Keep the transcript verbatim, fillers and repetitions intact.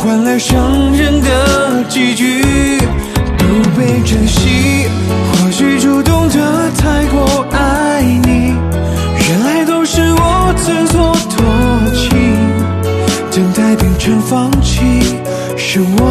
换来伤人的结局，不被珍惜。或许主动的太过爱你，原来都是我自作多情，等待变成放弃，是我